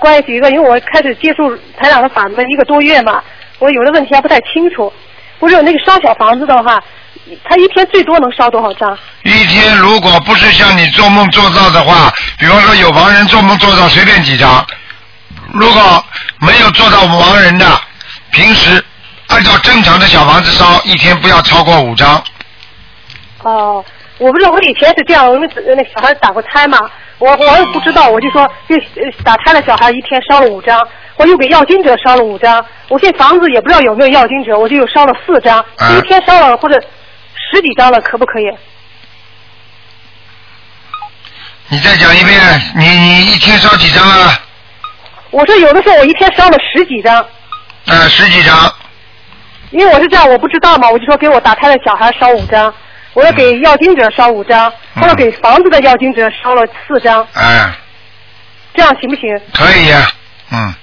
关于几个，因为我开始接触台长的法门1个多月嘛，我有的问题还不太清楚。不是那个烧小房子的话，他一天最多能烧多少张？ 一天如果不是像你做梦做到的话，比方说有亡人做梦做到随便几张，如果没有做到亡人的，平时按照正常的小房子烧，一天不要超过5张。 哦，我不知道，我以前是这样，因为那个小孩打过胎嘛，我也不知道，我就说就打胎的小孩一天烧了5张，我又给要经者烧了5张，我现在房子也不知道有没有要经者，我就又烧了4张，一天烧了或者10几张了，可不可以？ 你再讲一遍，你一天烧几张啊？ 我说有的时候我一天烧了10几张。 10几张。 因为我是这样，我不知道嘛，我就说给我打胎的小孩烧5张，我要给要经者烧5张，或者给房子的要经者烧了4张。 哎。 这样行不行？ 可以呀，